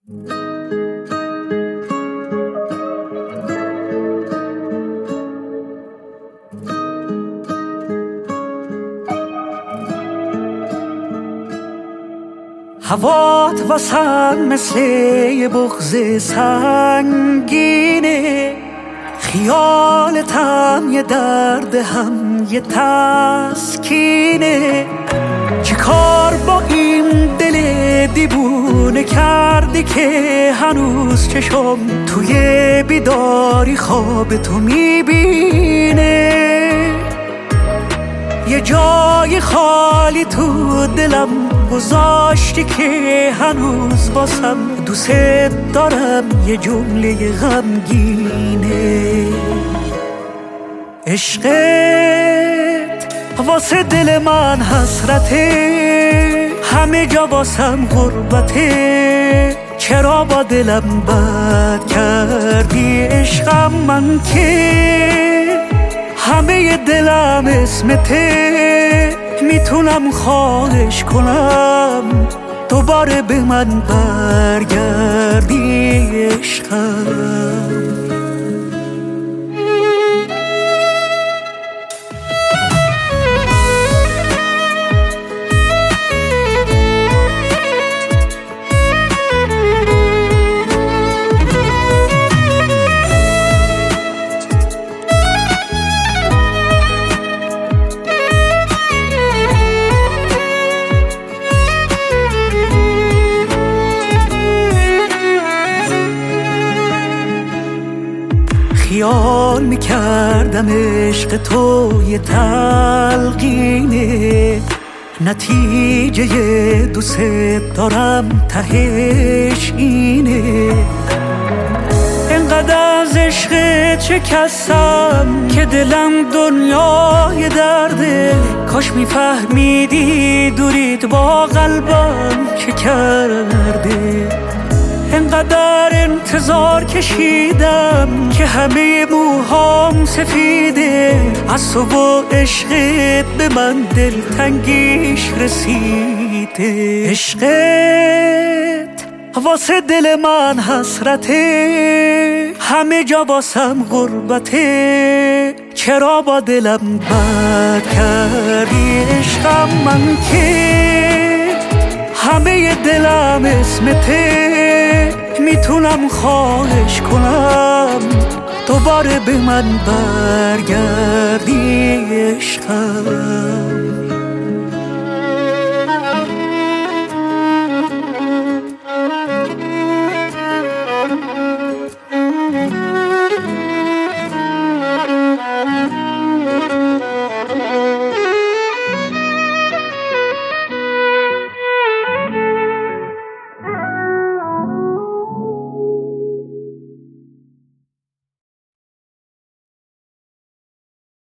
هوات واسم مثل یه بغض سنگینه، خیالتم یه درد هم یه تسکینه. چه کار با این دل دیوونه کردی که هنوز چشم توی بیداری خواب تو میبینه؟ یه جای خالی تو دلم گذاشتی که هنوز باسم دوست دارم یه جمله غمگینه. عشقت واسه دل من حسرته، همه جا واسم غربته. چرا با دلم بد کردی عشقم؟ من که همه دلم اسمته، میتونم خواهش کنم دوباره به من برگردی عشقم. خیال میکردم عشق تو یه تلقینه، نتیجه دوست دارم تهش اینه. انقدر از عشقت شکستم که دلم دنیای درده. کاش میفهمیدی دورید با قلبم چه کرده. انقدر انتظار کشیدم که همه موهام سفیده، از تو و عشقت به من دلتنگیش رسیده. عشقت واسه دل من حسرته، همه جا واسم غربته. چرا با دلم بد کردی عشقم؟ من که همه دلم اسمته، میتونم خواهش کنم دوباره به من برگردی عشقم.